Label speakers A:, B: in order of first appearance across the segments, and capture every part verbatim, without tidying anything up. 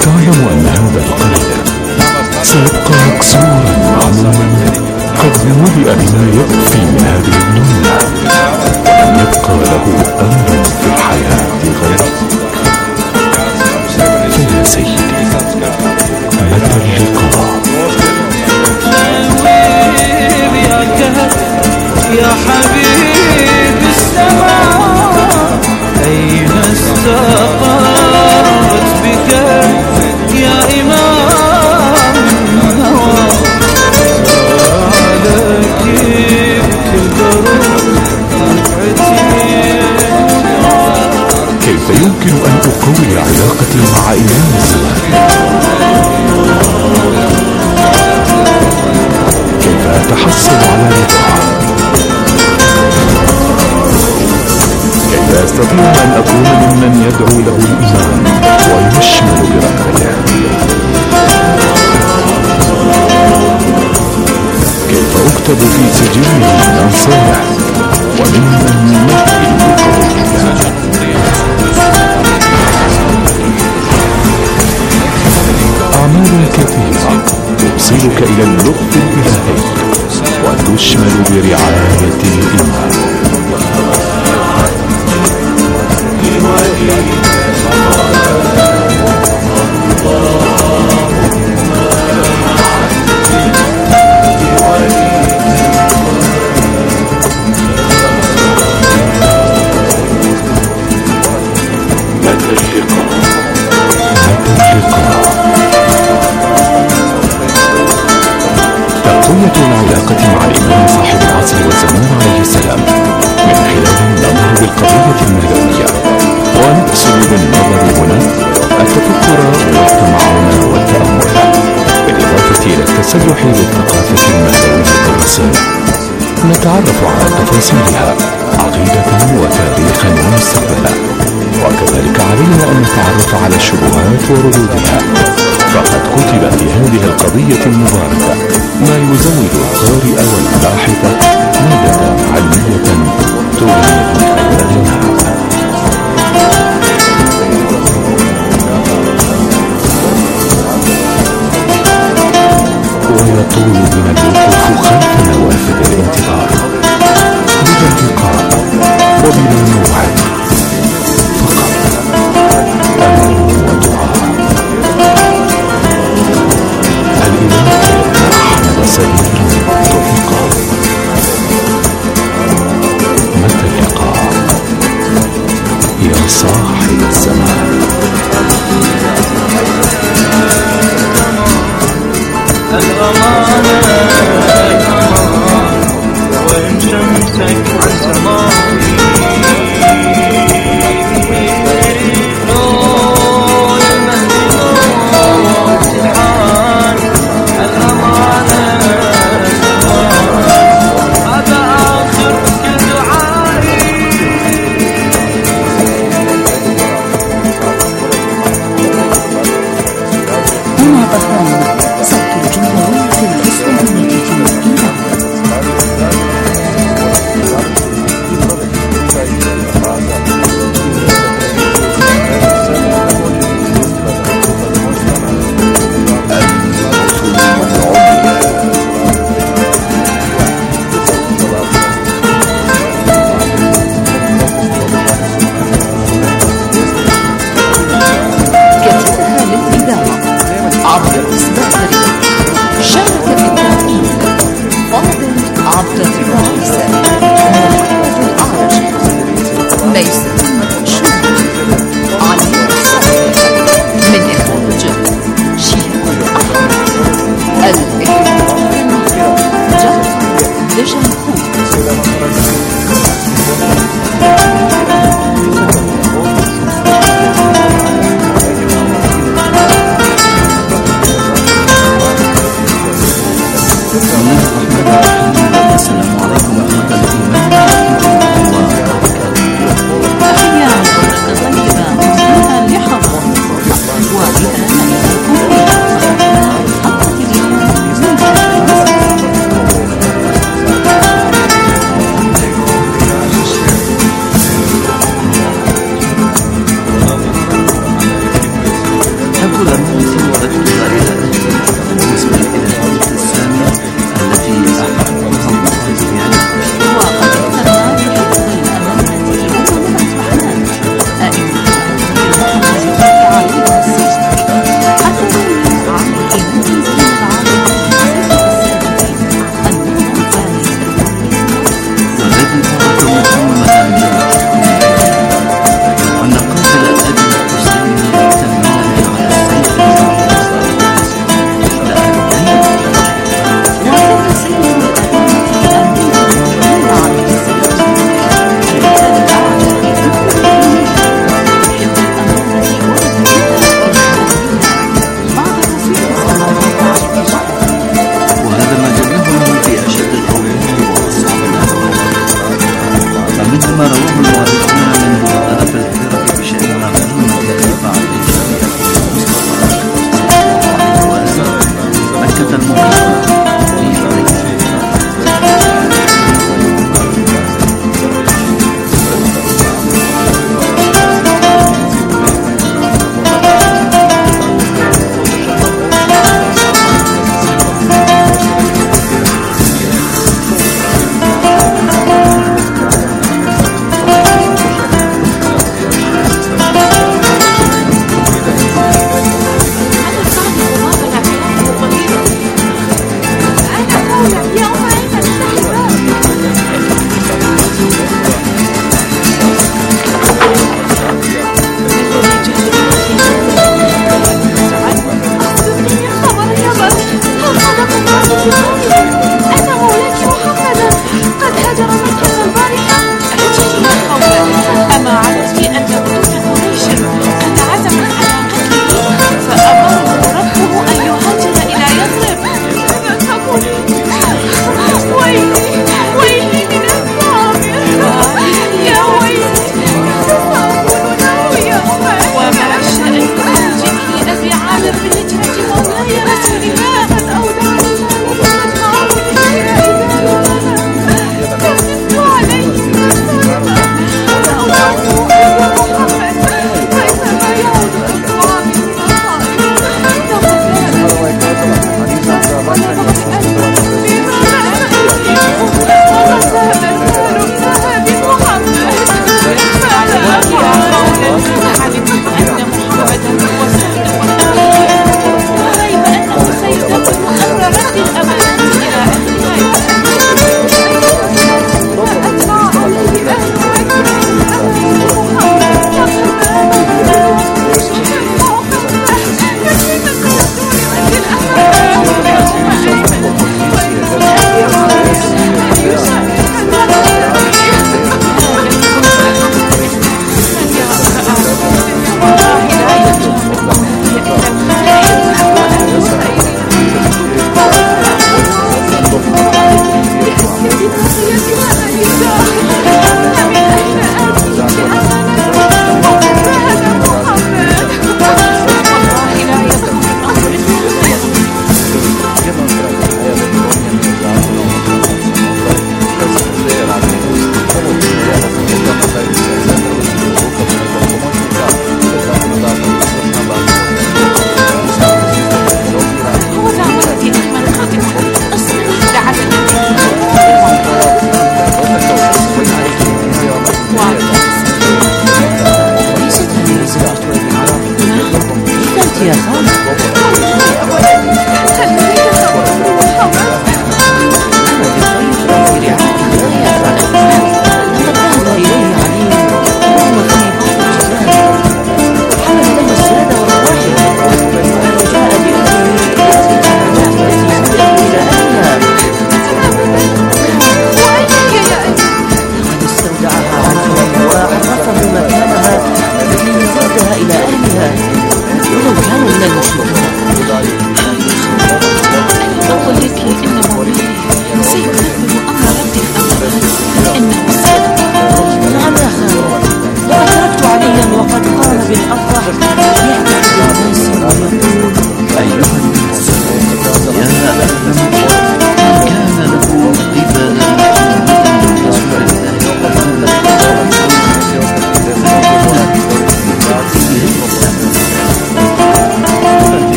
A: تعلم أن هذا القلب سيبقى مكسورا عموما قد ملئ بما يكفي من هذه الدنيا، ولم يبقى له أمل في الحياة غيرك. فيا سيدي متى اللقاء؟
B: يا حبيب السماء أين استقرت بك يا إمام الهوى؟ عليك بكل ضرورة
A: كيف يمكن أن أقوي علاقتي مع إمام الزمان؟ كيف أتحصل على رضاه؟ كيف أستطيع أن أكون ممن يدعو له الإمام ويشمل بركته؟ كيف أكتب في سجله من صالح وممن يمهد لقضيته؟ أعمال كثيرة توصلك إلى اللطف الإلهي وتشمل برعاية الإمام. تقوية العلاقة مع الإمام صاحب العصر والزمان عليه السلام من خلال النظر بالقضية المهدوية، ونقصد بالنظر هنا التفكر والتمعن والتأمل، بالإضافة إلى التسلح بالثقافة المهدوية الرسمية. نتعرف على تفاصيلها عقيدة وتاريخا ومستقبلا، وكذلك علينا أن نتعرف على الشبهات وردودها، فقد كتب في هذه القضية المباركة ما يزود القارئ والباحث مادة علمية تغني أولادنا. ويطول بنا الوقوف خلف نوافذ الانتظار بلا انتقام وبلا موعد، فقط أمل ودعاء. الإله أحمد سبيل توفيقا. متى اللقاء يا صاحب الزمان؟
B: الأمانة وإن شمسك عن زماني نور المهدي سبحان. الأمانة هذا آخر دعائي.
C: هنا بهران صوت الجمهورية الإسلامية في إيران. كتبها للإذاعة عبد الرزاق شارك في التحقيق فاضل عبد الرئيس، محمد الأعرج، ميسر المنشور، علي الصالح، من إخراج شيخ أحمد، الإخراج جعفر دجنخوت. السلام عليكم ورحمة الله وبركاته.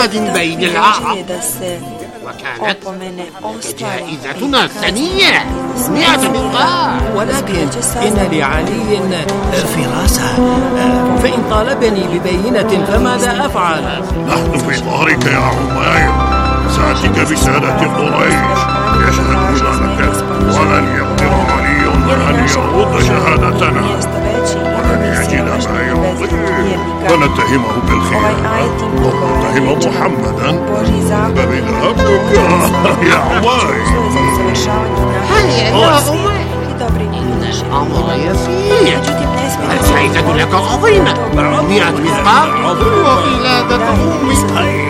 D: محمد بين العرب، وكانت جائزتنا الثانية مئة مقدار.
E: ولكن إن لعلي فراسة، فإن طالبني ببينة فماذا أفعل؟
F: نحن في ظهرك يا عمير، سأتيك بسادة قريش يشهدون لك، ولن يقدر علي أن يرد شهادتنا، ولن يجد ما يرضيه، فنتهمه بالخيانة ونتهم محمدا. فبذهبك يا عمير.
D: هيا يا عمير، إن الأمر يسير. الجائزة لك عظيمة، مئة مثقال وولادة أمي.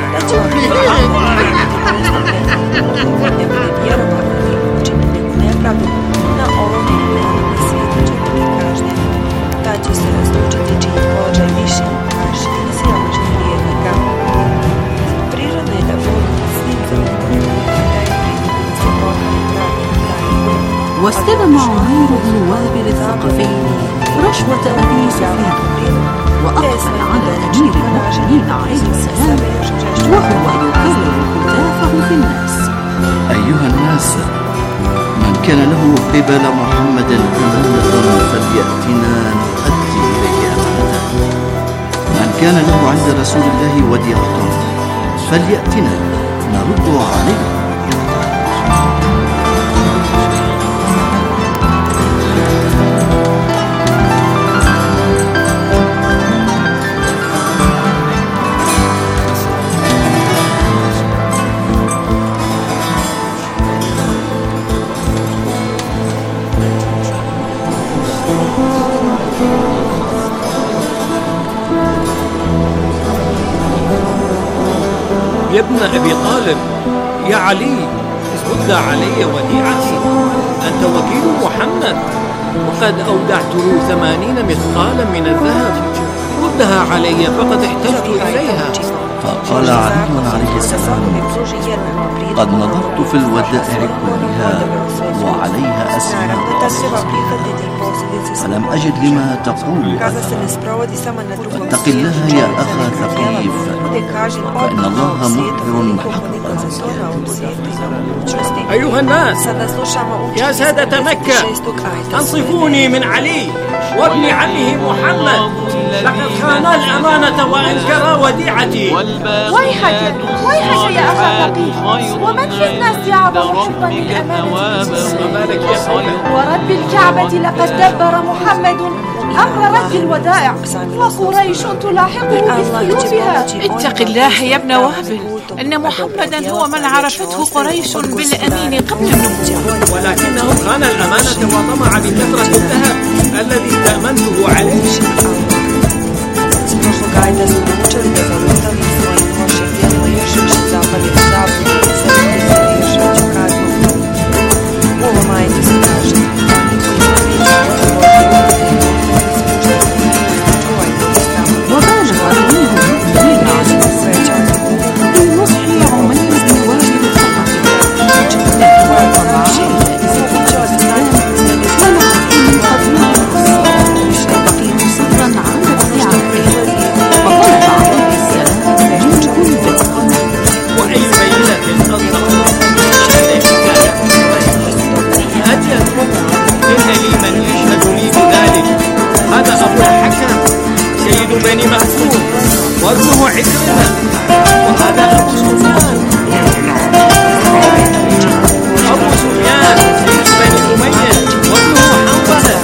C: واستلم عمير بن وابل الثقفي رشوة أبي سفيان، وأقبل على أمير المؤمنين عليه السلام وهو يكرر هتافه في الناس:
G: أيها الناس، من كان له قبل محمد أمانة فليأتنا نؤدي إليه أمانته، من كان له عند رسول الله وديعة فليأتنا نرد عليه.
E: يا ابن أبي طالب، يا علي، رد علي وديعتي، أنت وكيل محمد، وقد أودعته ثمانين مثقالا من الذهب، ردها علي فقد احتجت إليها.
G: فقال علي عليه السلام: قد نظرت في الودائع كلها وعليها أسماء، فلم أجد لما تقول، فاتق الله يا أخا ثقيف، فإن الله مخبر حقا.
E: أيها الناس، يا سادة مكة، أنصفوني من علي وابن عمه محمد، لقد خانا الأمانة وأنكرا وديعتي.
H: ويحك ويحك يا أخا ثقيف، ومن في الناس يعظم حبا للأمانة؟ ورب الكعبة لقد دبر محمد أمر رد الودائع، وقريش تلاحقه بسيوفها.
I: اتق الله يا ابن وهب، إن محمدا هو من عرفته قريش بالأمين قبل النبوة،
E: ولكنه خان الأمانة وطمع بكثرة الذهب الذي تأمنته عليه. بني مخزوم وابنه عكرمة، وهذا أبو سفيان أبو سفيان بني أمية وابنه حنظلة،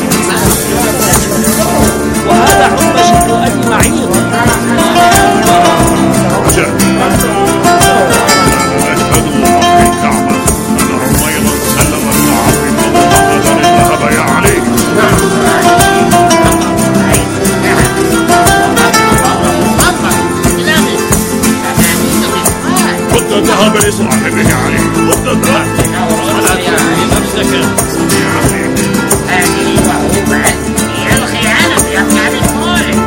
E: وهذا عقبة بن أبي معيط.
F: ذهب لصاحبه علي، ضد الذهب
E: ولا تعني نفسك.
D: هذه وعوبة هي الخيانة يا ابن أبي طالب.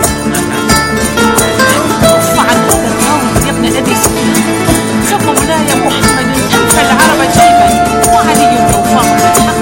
I: كف عن هذا القول يا ابن أبي سفيان، فمولاي محمد أنفى العرب جيبا، وعلي أوفاهم الحق.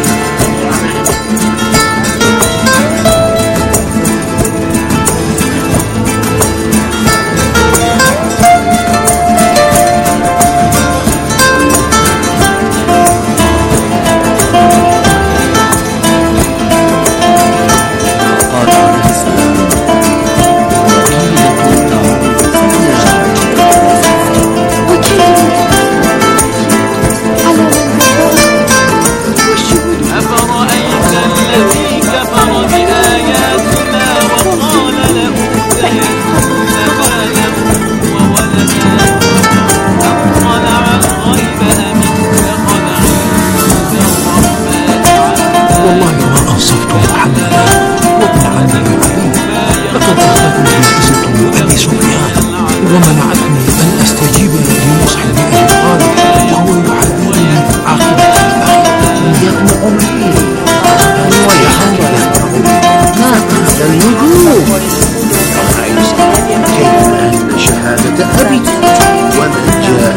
E: لقد أخذتني جائزة أبي سفيان ومنعتني أن أستجيب لنصح أبي طالب وهو يحذرني عاقبة الآخرة.
G: يا ابن أمي ويا حمد ما هذا الوجود؟ رأيت كيف أن شهادة أبي ومن جاء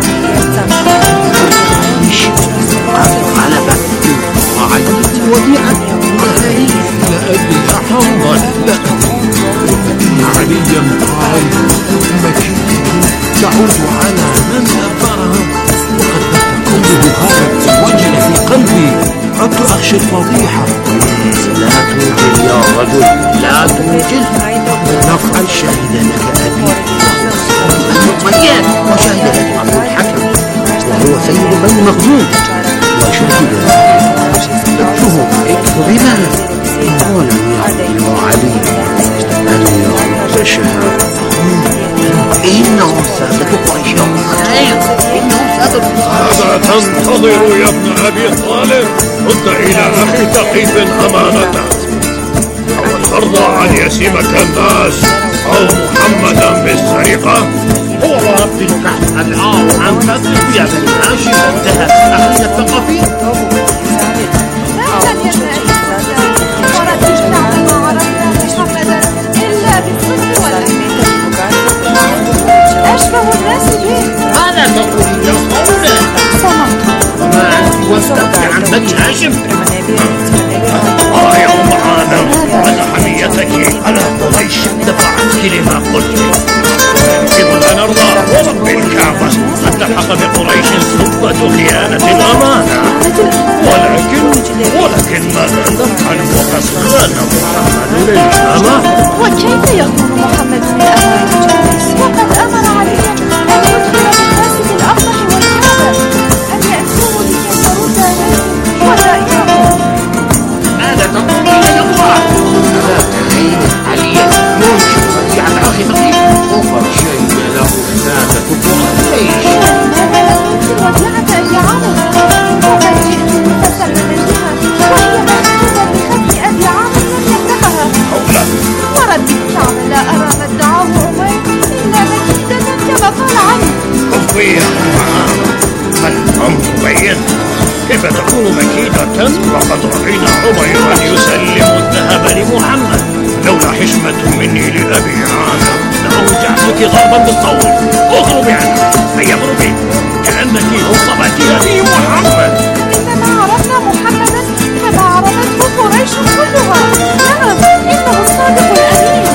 G: على بحث وعلمت وديعا
E: لا أدري يا حنظل، لا أدري. إن عليا قال مكيد تعود على من أثرها، وقد بات قلبه هذا وجل في قلبي. عدت أخشى الفضيحة.
G: لا توجل يا رجل، لا توجل. نفعل شهد لك أبي المطيات، وشهد لك أبو الحكم وهو سيد بني مخزوم، وشهد لك اكتب لنا ولم يعلم علي أن يرد شهادته. إنه سادة قريش خير، إنه سادة
F: ماذا تنتظر يا ابن أبي طالب؟ رد إلى أخي ثقيف أمانته. أو ترضى أن يسمك الناس أو محمدا بالسرقة؟
G: هو ربك الآن عن تسرق يا بني هاشم الذهب أخي الثقفي.
H: لا يا سيدي، ورد الشعب ما عرفنا محمدا إلا بالصدق والأمين. أشبه الناس به.
G: ماذا تقول يا قولة؟
H: صمت.
G: وما أنت وسطك عن بني هاشم؟
F: آه يا أم آدم، على حميتك على قريش دفعتك لما قلت. يمكن أن نرضى ورب الكعبة أن تلحق بقريش سبة خيانة الأمانة، ولكن ولكن ماذا نفعل وقد خان محمد للأمانة؟
H: وكيف يخون محمد للأمانة وقد أمر عليا أن يدخل بالناس في الأفضح والكعبة، أن يأتوه لكي يرد عليه ودائعهم.
G: ماذا تقول يا الله؟ ألا تعين عليا ينشر وديعة أخي ثقيف وقد شهد له سادة قريش.
H: ماذا لا تنكر وديعة أبي عامر؟ وقد جئت متسلما بها وهي مكتوبة بخط أبي عامر لم يفتحها. ورب الكعبة لا أرى ما ادعاه أمير إلا مكيدة كما قال عنه.
F: كفي يا أم آدم، الأمر بين. كيف تكون مكيدة وقد رأينا عميرا يسلم الذهب لمحمد؟ لولا حشمة مني لأبي عامر لأوجعتك ضربا بالطول. اخرجي عنها، هيا اخرجي، كأنك أوصفتها لي محمد.
H: إنما عرفنا محمدا كما عرفته قريش كلها. نعم، إنه الصادق الأمين.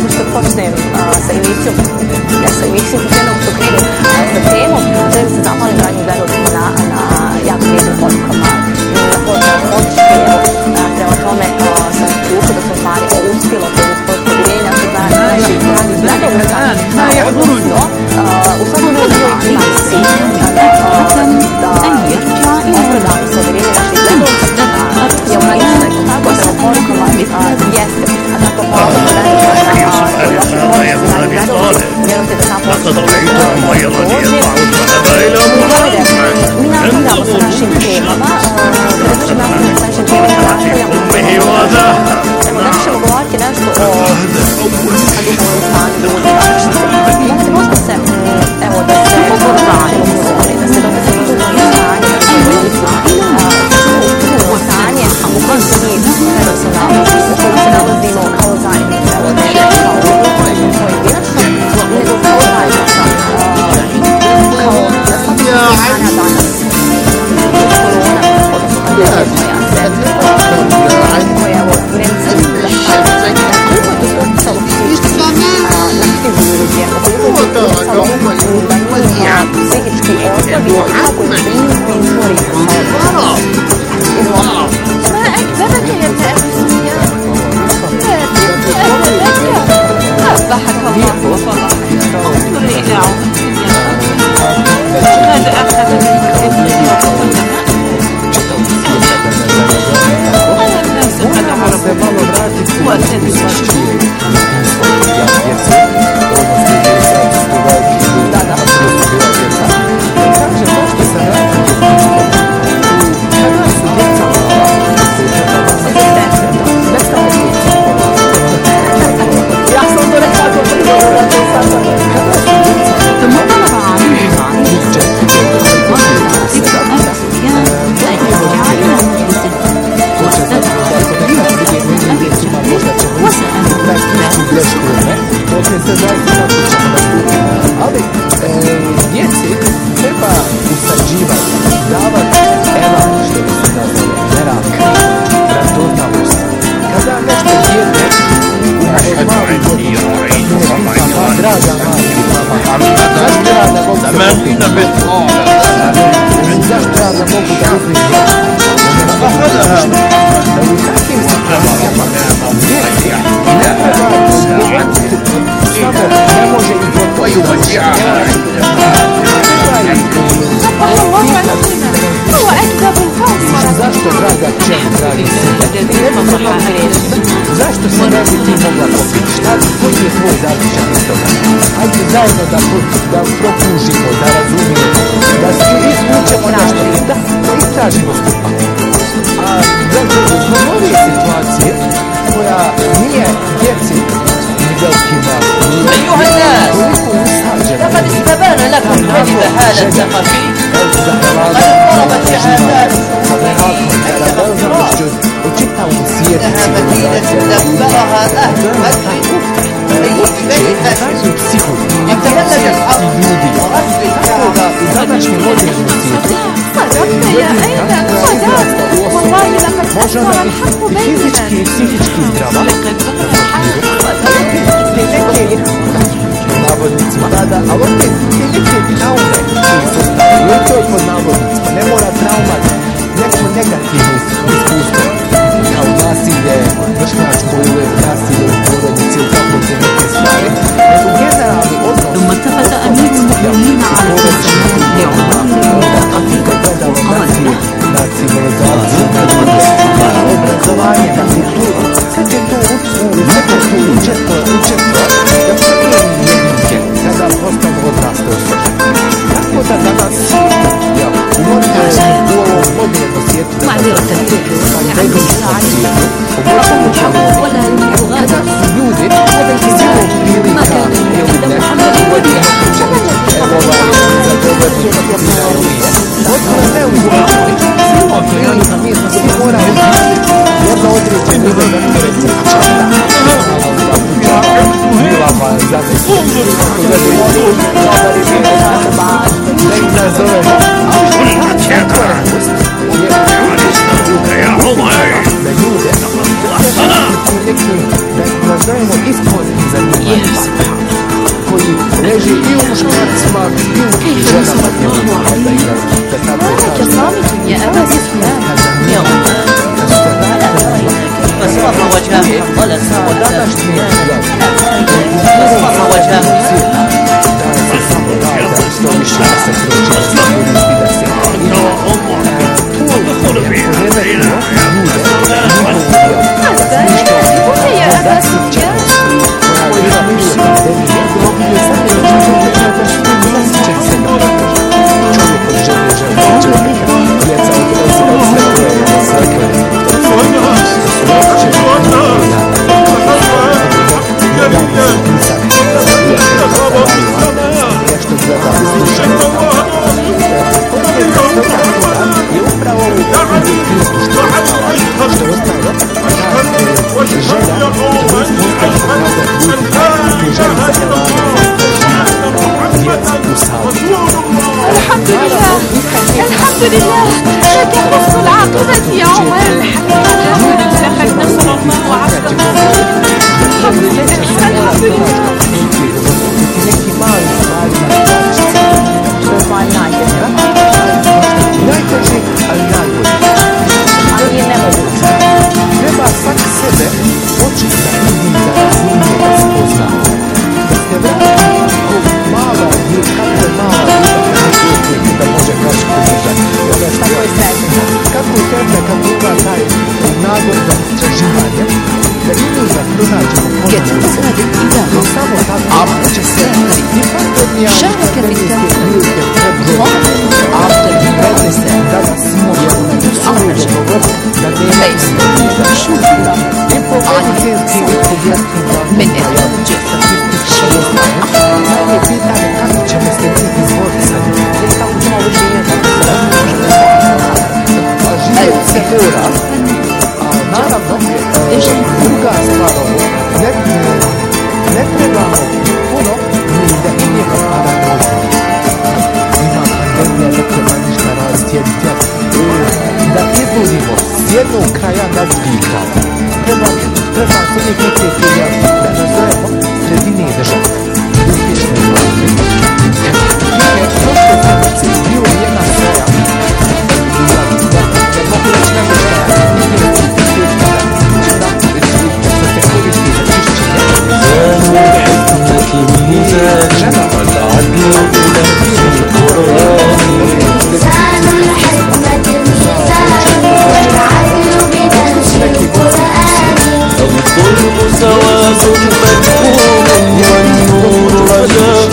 J: sa inisip. Sa inisip ko siya nung tukili. Sa temo, sa tamo
B: Thank you.
H: لله الحمد لله لك حسن العاقبة يا عمر
I: لقد نصر الله عبده
H: الحمد لله الحمد لله
J: najteži, ali najbolji. Ali je nemoguće. Treba svak sebe početi da vidi, da razumije, da spozna. Da ste vrati ko mala djevka, kako je mala djevka, da može kašiti držati. Kako je sretna, kako je sretna, kako ima taj nagod za istraživanje, da idu da pronađemo ponovno sebe. No samo tako će se i faktornija i faktornijske prilike predvore. After the present, da vas možemo na surovo govoriti, da nema da šutila. I po medicinski i po vjerskim glavnima, ja će statistički ne znaju. Sad je pitanje kako ćemo se mi izboriti sa njim. I kako ćemo živjeti, kako se možemo izboriti. A živjeti se mora. A naravno, druga stvar ovo, ne, ne trebamo puno ni da idemo paranoju. Ima pandemija, ne treba ništa raditi, jediti, da izludimo s jednog kraja na drugi kraj. Treba, treba se uvijek neke prijaviti, da nazovemo sredine države. Uspješne vlade. Jer prošle sedmice bilo jedna kraja, ne mogu reći nego kraja, nije uspješna da se koristi za čišćenje. Žena,
B: الظلم سواد مكتوم والنور رجاء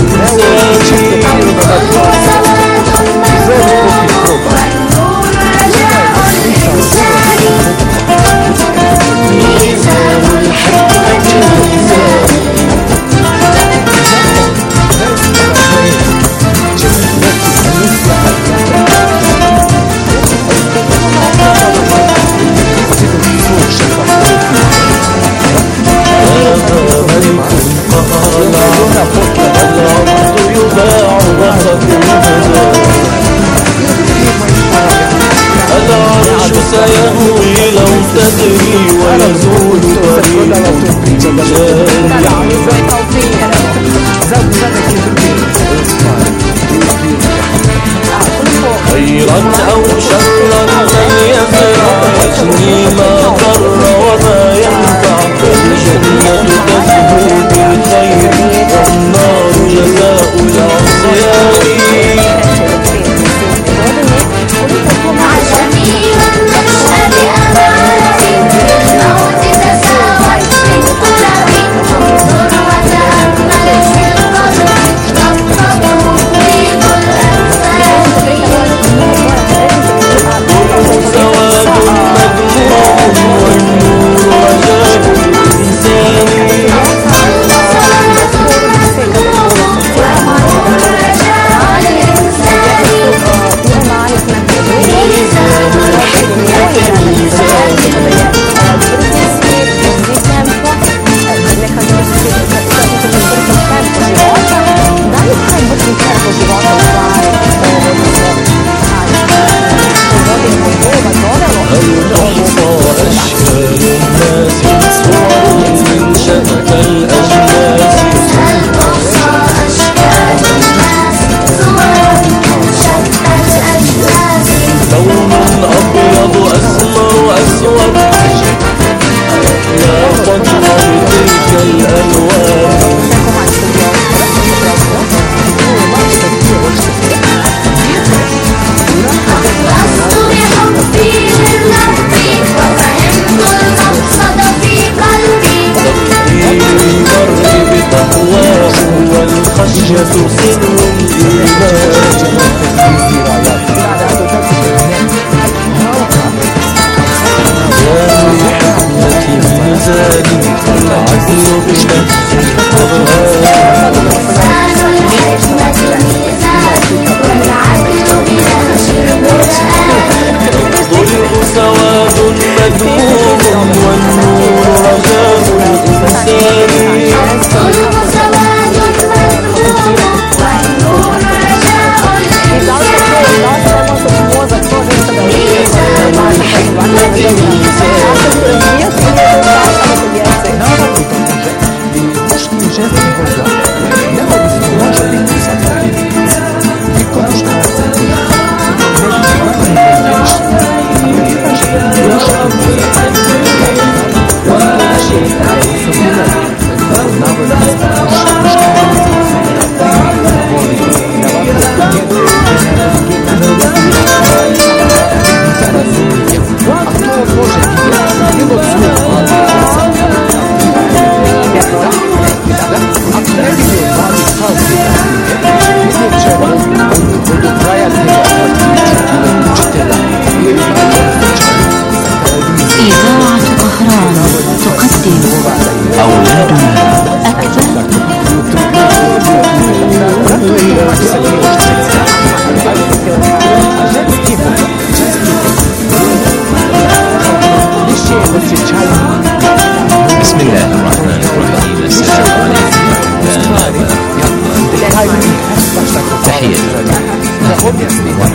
B: العرش سيهوي لو تدري ويزول خيرا أو شرا لن يزرع يجني ما ضر وما ينفع الجنة تزهو بالخير والنار جزاء العصيان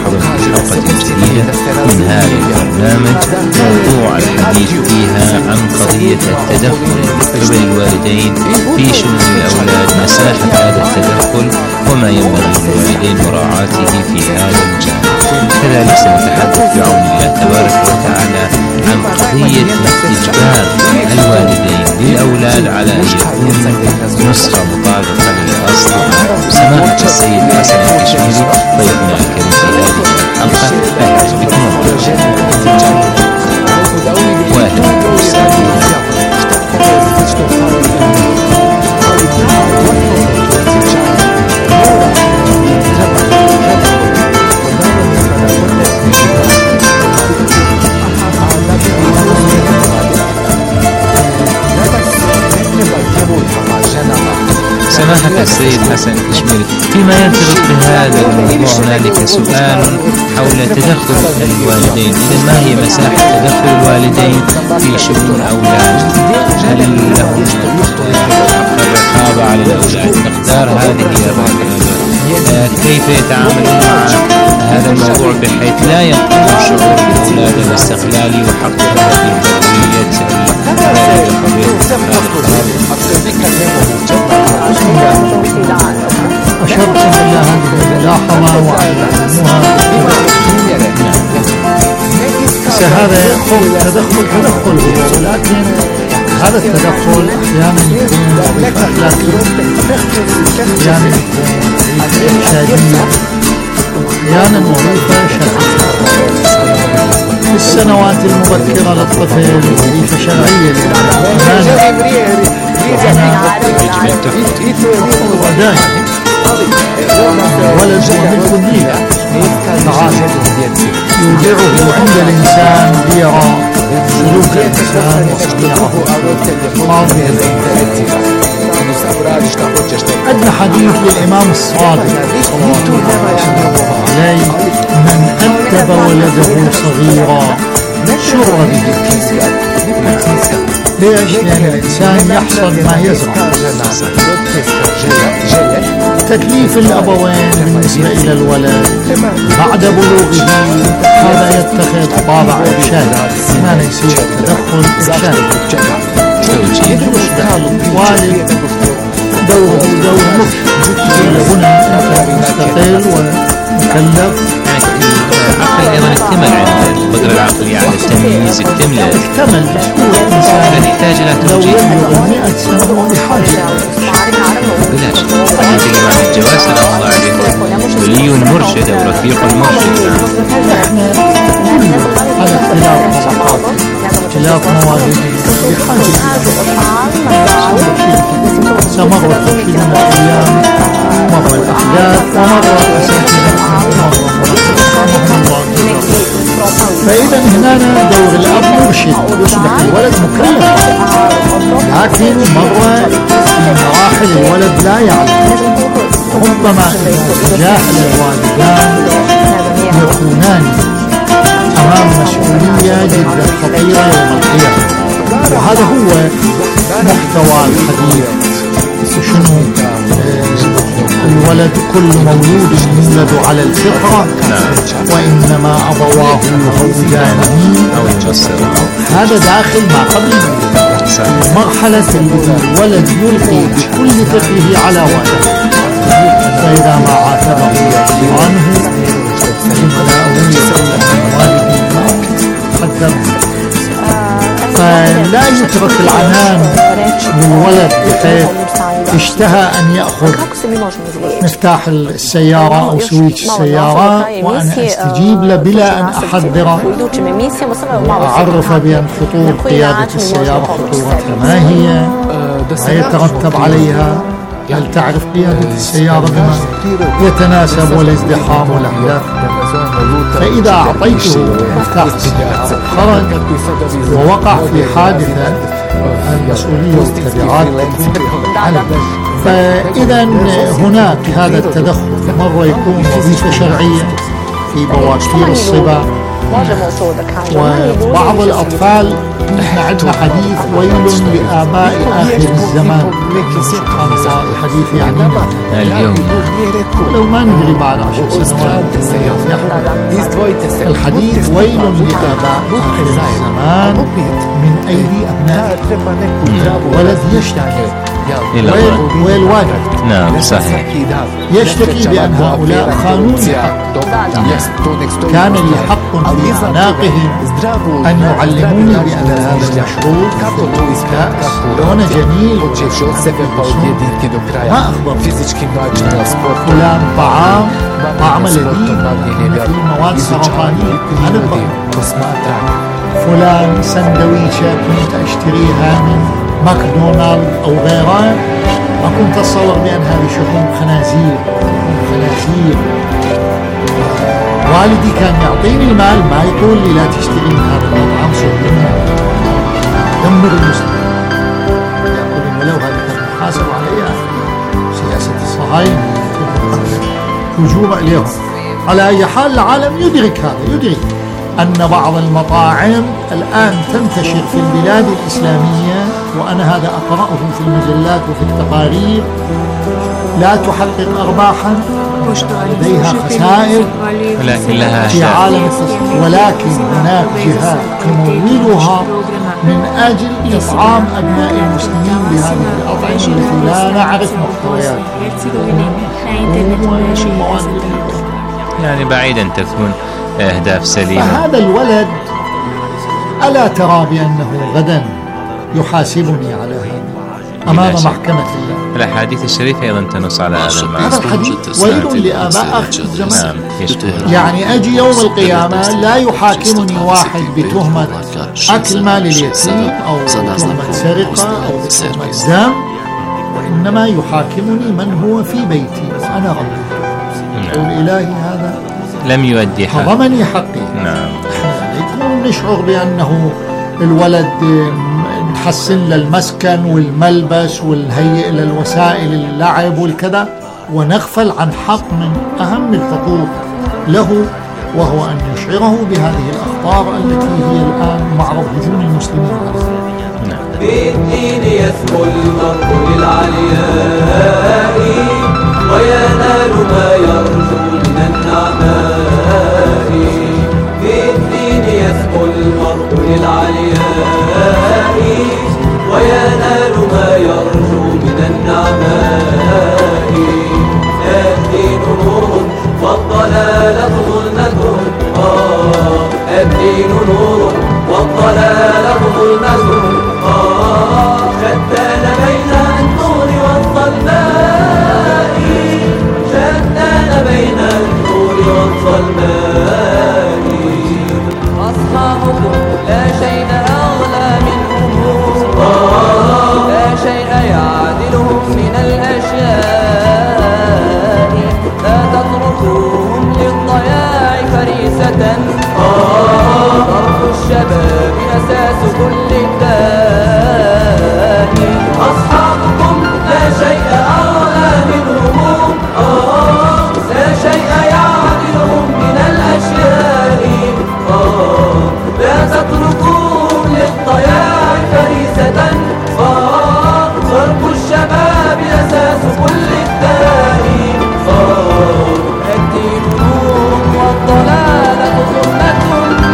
K: مرحبا بالحلقة الجديدة من هذا البرنامج. موضوع الحديث فيها عن قضية التدخل من قبل الوالدين في شؤون الأولاد، مساحة هذا التدخل وما ينبغي للوالدين مراعاته في هذا الجانب. كذلك سنتحدث بعون الله تبارك وتعالى عن قضية إجبار الوالدين للأولاد على أن يكونوا نسخة مطابقة للأصل. سماحة السيد حسن الكشميري ضيفنا الكريم في هذه الحلقة، أهلا بكم سماحة السيد حسن الكشميري، فيما يرتبط بهذا الموضوع هنالك سؤال حول تدخل الوالدين. إذا ما هي مساحة تدخل الوالدين في شؤون الأولاد؟ هل لهم الرقابة على الأولاد؟ مقدار هذه الرقابة؟ كيف يتعاملون مع هذا الموضوع بحيث لا ينقلوا شعور الأولاد الاستقلالي وحقهم في حرية
L: أشرت إلى هذه الملاحظة وعلموها. هذا يدخل تدخل تدخل ولكن هذا التدخل أحيانا يكون وظيفة أخلاقية، أحيانا يكون شادية، وأحيانا وظيفة شرعية. في السنوات المبكرة للطفل وظيفة شرعية للأمانة ودائما الولد هو ملك لله تعالى، يودعه عند الإنسان ليرى سلوك الإنسان وصنيعه ماضي أدنى حديث للإمام الصادق صلى الله عليه: من أدب ولده صغيرا شر به. ليش؟ لأن الإنسان يحصد ما يزرع. تكليف الأبوين بالنسبة إلى الولد بعد بلوغه هذا يتخذ طابع إرشاد، ما يصير تدخل إرشاد. الوالد دوره دور مرشد، هنا أنت مستقل ومكلف.
K: العقل أيضا اكتمل عند القدرة العقلية على التمييز، اكتمل
L: اكتمل بسهولة الإنسان
K: يحتاج إلى
L: لو
K: توجيه.
L: يبلغ مئة سنة وبحاجة
K: بلاش يجي مع الجواز سلام الله عليه ولي مرشد أو رفيق مرشد.
L: احنا على اختلاف طبقات، اختلاف مواليد، بحاجة سمر ترشدنا أيام، مر الأحداث ومر أساتذتنا ومر فإذا هنا دور الأب مرشد، يصبح الولد مكلف، لكن مرة في مراحل الولد لا يعلم. ربما جاهل الوالدان يكونان أمام مسؤولية جدا خطيرة يوم القيامة، وهذا هو محتوى الحديث. شنو الولد كل مولود يولد على الفطرة وإنما أبواه يهودانه أو ينصرانه. هذا داخل ما قبل مرحلة الولد يلقي بكل فكره على والده، فإذا ما عاتبه يرضي عنه فلا يترك العنان للولد بحيث اشتهى أن يأخذ مفتاح السيارة أو سويتش السيارة وأنا أستجيب له بلا أن أحذره وأعرف بأن خطور قيادة السيارة خطورتها ما هي، ما يترتب عليها، هل تعرف قيادة السيارة بما يتناسب والازدحام والأحداث. فإذا أعطيته مفتاح السيارة خرج ووقع في حادثة المسؤولية والتبعات عليه. فإذا هناك هذا التدخل مرة يكون وظيفة شرعية في بواشير الصبا، وبعض الأطفال نحن عندنا حديث ويل لآباء آخر الزمان. سبحان الله، الحديث يعني
K: اليوم
L: ولو ما ندري بعد عشر سنوات الحديث ويل لآباء آخر الزمان من أيدي أبناء. ولد يشتكي ويل والد،
K: نعم صحيح،
L: يشتكي بأن هؤلاء خانوا الحق. كان لي حق في أعناقهم أن يعلموني بأن هذا المشروب لون جميل ما أخبر فلان طعام طعم لذيذ في مواد سرطانية عن الطعام. فلان سندويشة كنت أشتريها من ماكدونالد أو غيره ما كنت أتصور بأن هذه شحوم خنازير خنازير. والدي كان يعطيني المال ما يقول لي لا تشتري من هذا المطعم، صدقني دمر المسلم. يقول ولو هذا كان محاسب عليها سياسة الصهاينة هجوم إليهم. على أي حال العالم يدرك هذا، يدرك أن بعض المطاعم الآن تنتشر في البلاد الإسلامية، وأنا هذا أقرأه في المجلات وفي التقارير، لا تحقق أرباحا، لديها خسائر
K: ولكن لها
L: في عالم التصوير، ولكن هناك جهات تمولها من أجل إطعام أبناء المسلمين بهذه الأطعمة التي لا نعرف محتوياتها.
K: يعني بعيدا تكون أهداف سليمة.
L: فهذا الولد ألا ترى بأنه غدا يحاسبني على هذا أمام محكمة الله؟
K: الأحاديث الشريفة أيضا تنص على هذا المعنى.
L: هذا الحديث ويل لآباء آخر الزمان.
K: نعم.
L: يعني أجي يوم القيامة لا يحاكمني واحد بتهمة أكل مال اليتيم أو تهمة سرقة أو تهمة دم، وإنما يحاكمني من هو في بيتي وأنا ربي. يقول إلهي هذا
K: لم يؤدي حقه،
L: حرمني حقي.
K: نعم.
L: يكون نشعر بأنه الولد نحسن للمسكن والملبس والهيئ للوسائل اللعب والكذا، ونغفل عن حق من أهم الحقوق له، وهو أن يشعره بهذه الأخطار التي هي الآن معرض هجوم المسلمين عليها.
B: في الدين يسمو المرء للعلياء وينال ما يرجو من النعماء. في الدين يسمو المرء للعلياء وينال ما يرجو من النعماء. الدين نور والضلالة ظلمة، آه الدين نور والضلالة ظلمة، آه شتان بين النور والظلماء، شتان بين النور والظلماء. أصحابكم لا شيء أغلى منهم، آه لا شيء يعدلهم من الأشياء. لا تتركوهم للضياع فريسة، آه ضرب الشباب أساس كل الداء. أصحابكم لا شيء أغلى منهم، آه لا شيء يعدلهم من الأشياء. آه لا تتركوهم للضياع فريسة، آه ضرب الشباب أساس كل الداء. آه الدين نور والضلالة ظلمة،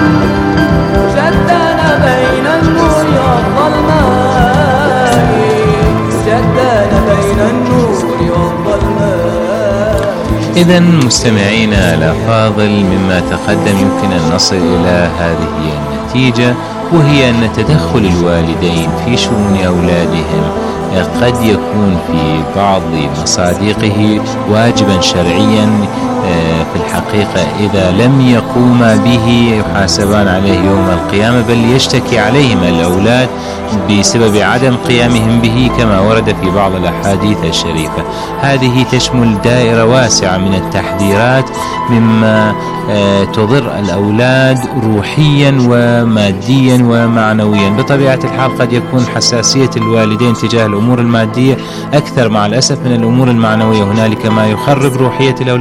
B: شتان بين النور والظلماء، شتان بين النور والظلماء.
K: إذا مستمعينا الأفاضل، مما تقدم يمكن أن نصل إلى هذه النتيجة، وهي أن تدخل الوالدين في شؤون أولادهم قد يكون في بعض مصادقه واجبا شرعيا في الحقيقة إذا لم يقوما به يحاسبان عليه يوم القيامة، بل يشتكي عليهم الأولاد بسبب عدم قيامهم به كما ورد في بعض الأحاديث الشريفة. هذه تشمل دائرة واسعة من التحذيرات مما تضر الأولاد روحيا وماديا ومعنويا. بطبيعة الحال قد يكون حساسية الوالدين تجاه الأمور المادية أكثر مع الأسف من الأمور المعنوية. هنالك ما يخرب روحية الأولاد سماحة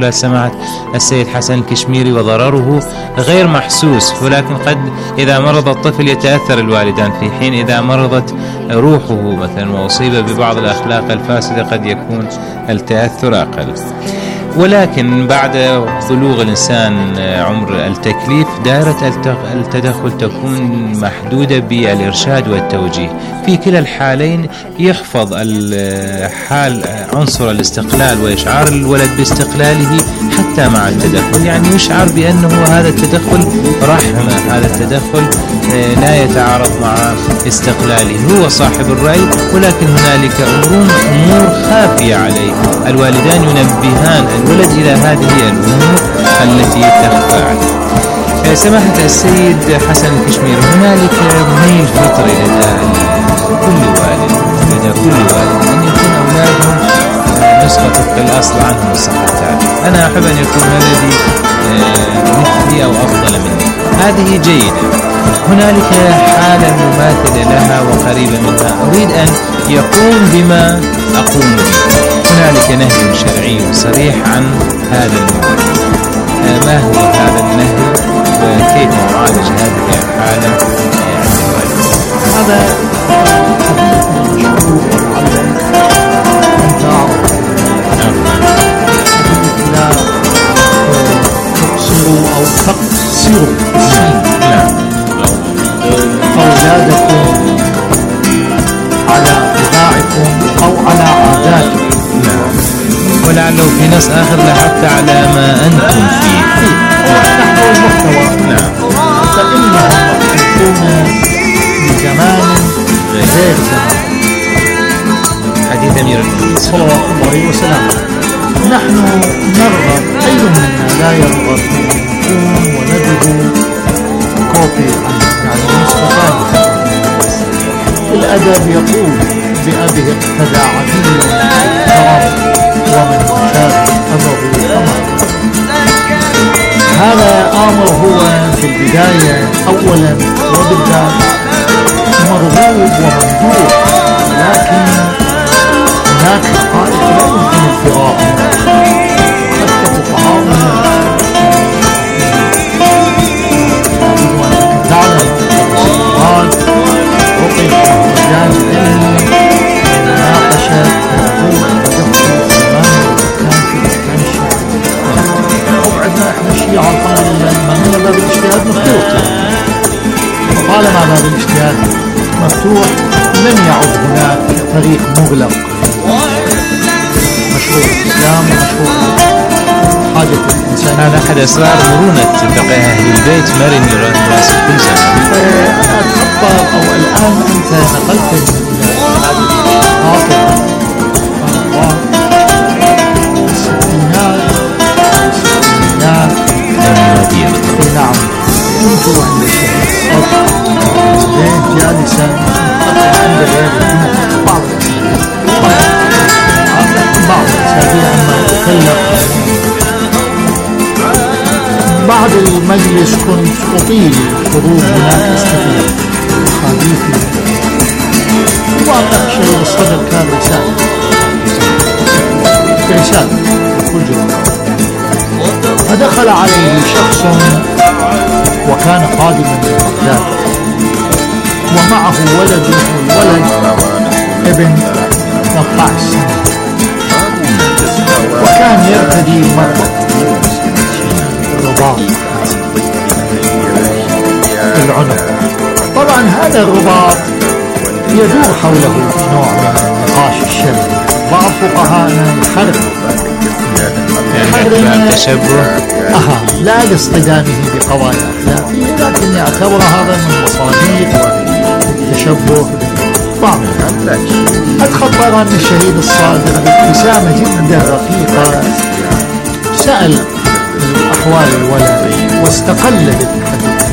K: سماحة السيد حسن الكشميري، وضرره غير محسوس، ولكن قد إذا مرض الطفل يتأثر الوالدان، في حين إذا مرضت روحه مثلا وأصيب ببعض الأخلاق الفاسدة قد يكون التأثر أقل. ولكن بعد بلوغ الإنسان عمر التكليف دائرة التدخل تكون محدودة بالإرشاد والتوجيه. في كلا الحالين يحفظ الحال عنصر الاستقلال وإشعار الولد باستقلاله حتى مع التدخل، يعني يشعر بأنه هذا التدخل رحمة، هذا التدخل لا يتعارض مع استقلاله، هو صاحب الرأي، ولكن هنالك أمور أمور خافية عليه. الوالدان ينبهان الولد إلى هذه الأمور التي تخفى عليه. سماحة السيد حسن الكشميري، هنالك ميل فطري لدى كل والد لدى كل والد أن يكون أولادهم نسخة طبق الأصل عنهم الصحة. أنا أحب أن يكون ولدي مثلي أو أفضل مني، هذه جيدة. هنالك حالة مماثلة لها وقريبة منها أريد أن يقوم بما أقوم به. هنالك نهي شرعي صريح عن هذا الموضوع. ما هو هذا النهي وكيف نعالج هذه الحالة عند الوالد؟
L: هذا مشهور ومعلم أن تعرف لا تقصروا أو تقصروا أولادكم على طباعكم أو على عاداتكم.
K: ولعله في نص آخر لحتى على ما أنتم فيه
L: نحو المحتوى.
K: نعم.
L: فإنهم يكون بزمان غير زمان.
K: حديث أمير المؤمنين
L: صلى الله عليه وسلم. نحن نرغب، أي منا لا يرغب أن يكون ولده كوبي عنه، يعني نسخة ثانية. الأدب يقول بأبه اقتدى عديل الكرم ومن شاف أبه أمر. هذا أمر هو في البداية أولا وبالذات مرغوب وممدوح، لكن هناك حقائق لا يمكن الفرار منها. حتى فقهاؤنا يجب أنك تعلم المراد رقي مهرجان العلمي مناقشة موضوع التدخل الزمان كان في إسكان الشيعة. وبعدنا احنا الشيعة الحمد لله إيماننا باب الاجتهاد مفتوح، وطالما باب الاجتهاد مفتوح لن يعد هناك طريق مغلق. مشروع الإسلام ومشروع حاجة الإنسان.
K: هذا أحد أسرار مرونة فقه أهل البيت مرن راس كل زمان.
L: أتخطر أو الآن أنت نقلتني إلى هذه الخاطئة سبحان الله. الستينات الستينات نعم كنت عند الشيخ الصدر جالسا عند غير بعض بعض الأسابيع عما أتكلم. بعد المجلس كنت أطيل الحضور هناك أستفيد حديثي، وواقع شيء الصدر كان رسالة رسالة الحجرة. فدخل عليه شخص وكان قادما من بغداد ومعه ولده، والولد ابن ثلاث عشر سنة، وكان يرتدي مرة الرباط العنق. طبعا هذا الرباط يدور حوله نوع من النقاش الشرعي. بعض فقهاءنا يحرم
K: يحرم التشبه
L: أها لا لاصطدامه بقضايا أخلاقية، لكن يعتبر هذا من مصادر التشبه بعض. أتخطر أن الشهيد الصادق بابتسامة جدا رقيقة سأل أحوال الولد واستقل بالتحدث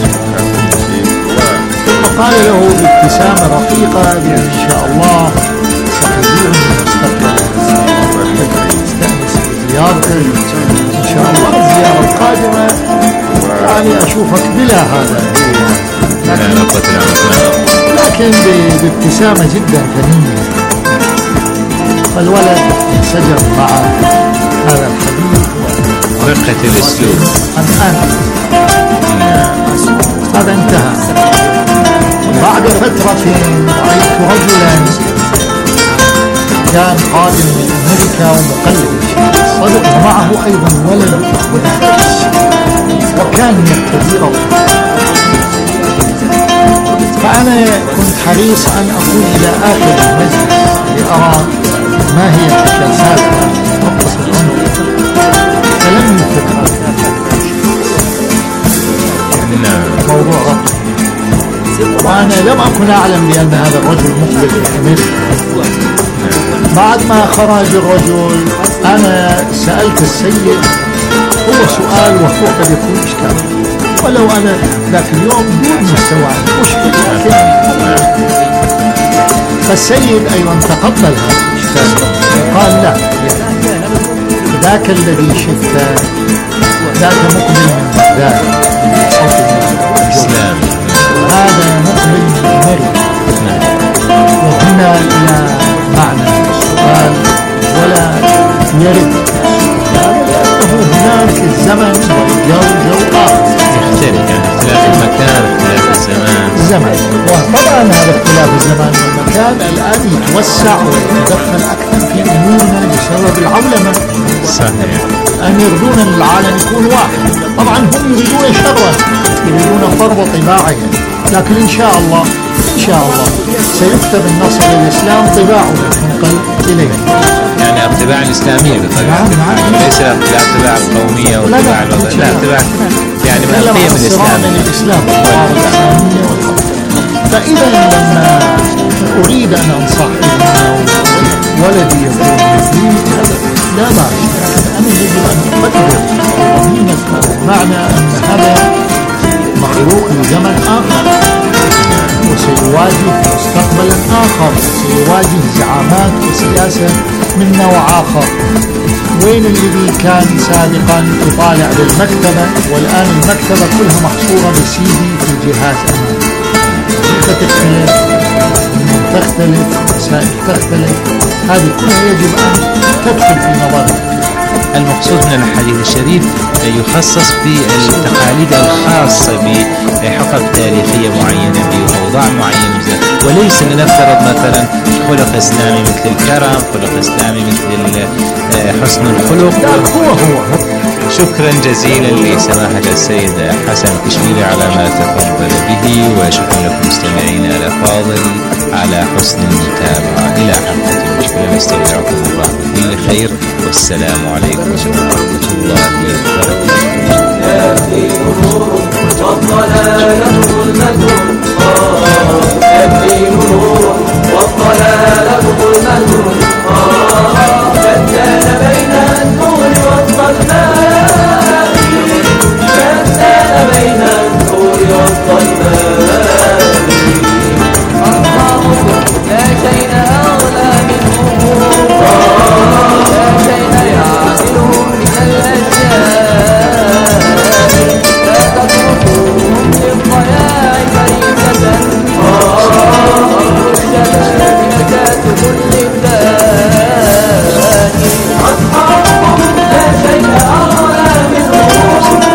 L: وقال له بابتسامة رقيقة بأن إن شاء الله ستزورني مستقبلا، استأنس بزيارتك إن شاء الله. الزيارة القادمة يعني أشوفك بلا هذا، لكن, لكن بابتسامة جدا ثمينة. فالولد انسجم مع هذا الحديث
K: رقة الأسلوب
L: الآن هذا انتهى. بعد فترة رأيت رجلا كان قادم من أمريكا ومقلد صدق ومعه أيضا ولد وكان يختبره، فأنا كنت حريص أن أكون إلى آخر المجلس لأرى ما هي التكاسات وقصة الأمر، فلم يفكر موضوع ربط. وأنا لم أكن أعلم بأن هذا الرجل مقبل من أمريكا. بعد ما خرج الرجل أنا سألت السيد، هو سؤال وهو قد يكون إشكال، ولو أنا ذاك اليوم دون مستوى مشكلة، فالسيد أيضا تقبل هذا الإشكال وقال لا، ذاك الذي شفته ذاك مقبل من بغداد الإسلام، هذا مقبل من أمريكا، وهنا لا معنى السؤال ولا يرد، لأنه هناك الزمن والجو جو آخر
K: يختلف، يعني اختلاف المكان اختلاف الزمان
L: الزمن وطبعا هذا اختلاف الزمان والمكان الآن يتوسع ويتدخل أكثر في أمورنا بسبب العولمة.
K: صحيح.
L: أن يريدون أن العالم يكون واحد، طبعا هم يريدون شرا، يريدون فرض طباعهم، لكن إن شاء الله إن شاء الله سيكتب النصر للإسلام طباعه تنقل إليه،
K: يعني الطباعة الإسلامية بطبيعة الحال، ليس الطباعة القومية والطباعة الوطنية، لا الطباعة يعني من القيم الإسلامية
L: الإسلام الإسلامية. فإذا لما أريد أن أنصح ولدي يكون مثلي لا بأس، أنا يجب أن أقدر معنى أن هذا مخلوق لزمن آخر وسيواجه مستقبلا آخر، سيواجه زعامات وسياسة من نوع آخر. وين الذي كان سابقا يطالع بالمكتبة والآن المكتبة كلها محصورة بسيدي في الجهاز أمامي؟ فتختلف، تختلف، مسائل تختلف، هذه كلها يجب أن تدخل في نظرنا.
K: المقصود من الحديث الشريف يخصص في التقاليد الخاصة بحقب تاريخية معينة بأوضاع معينة، وليس لنفترض مثلا خلق إسلامي مثل الكرم، خلق إسلامي مثل حسن الخلق.
L: هو هو
K: شكرا جزيلا لسماحة السيد حسن كشميري على ما تفضل به، وشكرا لكم مستمعينا الأفاضل على حسن المتابعة. إلى حلقة المشكلة نستودعكم الله بكل خير، والسلام عليكم ورحمة الله وبركاته.